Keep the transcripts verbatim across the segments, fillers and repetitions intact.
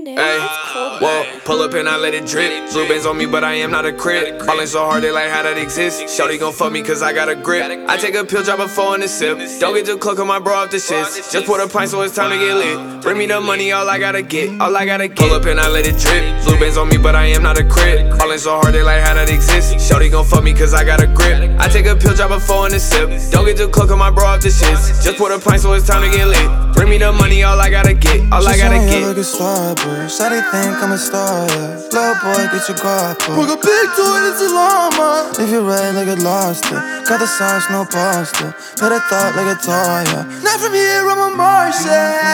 Hey, whoa, pull up and I let it drip. Blue bands on me, but I am not a crib. Ballin' so hard, they like how that exists. Shawty gon' fuck me cause I got a grip. I take a pill, drop a four in the sip. Don't get too close on my bro off the shits. Just pour a pint so it's time to get lit. Bring me the money, all I gotta get, all I gotta get. Pull up and I let it drip. Blue bands on me, but I am not a crib. Ballin' so hard, they like how that exists. Shawty gon' fuck me cause I got a grip. I take a pill, drop a four in the sip. Don't get too close on my bro off the shits. Just pour a pint so it's time to get lit. Bring me the money, all I gotta get, all I gotta get. Like a starburst, I they think I'm a star, yeah. Little boy, get your guap up. Put a big toy, it's a llama. If you're red like a lobster, got the sauce, no pasta. Put a thought like a toy, yeah. Not from here, I'm a Martian.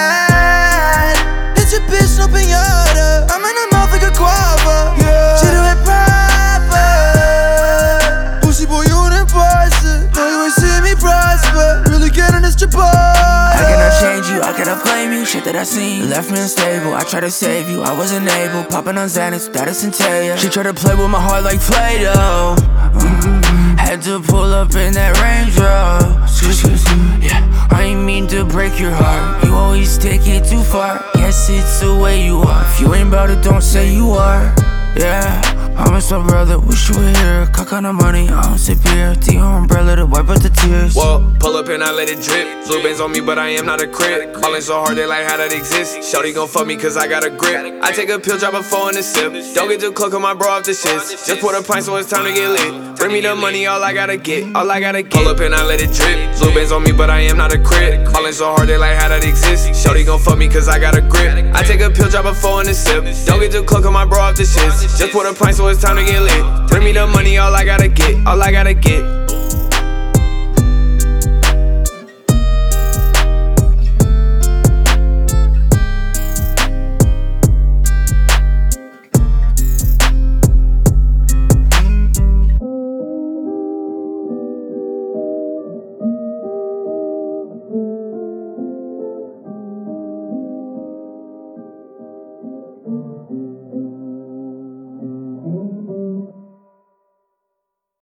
Hit your bitch, no pinata. I'm in the mouth like a guava, yeah. She do it proper. Pussy boy, you didn't pass it. Know you ain't see me prosper. Really getting this Chipotle. I cannot change you, I cannot blame you. Shit that I seen, you left me unstable. I tried to save you, I wasn't able. Popping on Xanax, that is Centella. She tried to play with my heart like Play-Doh. mm-hmm. Had to pull up in that Range Rover. Yeah, I ain't mean to break your heart. You always take it too far. Yes, it's the way you are. If you ain't about it, don't say you are. Yeah, I miss my brother, wish you were here. Cock on the money, I don't sip beer. To your umbrella to wipe out the tears. Whoa, pull up and I let it drip. Blue bands on me, but I am not a crib. Ballin' so hard, they like how that exists. Shawty gon' fuck me cause I got a grip. I take a pill, drop a four in the sip. Don't get too close on my bro off the shits. Just pour a pint so it's time to get lit. Bring me the money, all I gotta get, all I gotta get. Pull up and I let it drip. Blue bands on me, but I am not a crib. Ballin' so hard, they like how that exists. Shawty gon' fuck me cause I got a grip. I take a pill, drop a four in the sip. Don't get too close on my bro off the shits. Just pour a pint so it's time to get lit. Bring me the money, all I gotta get, all I gotta get.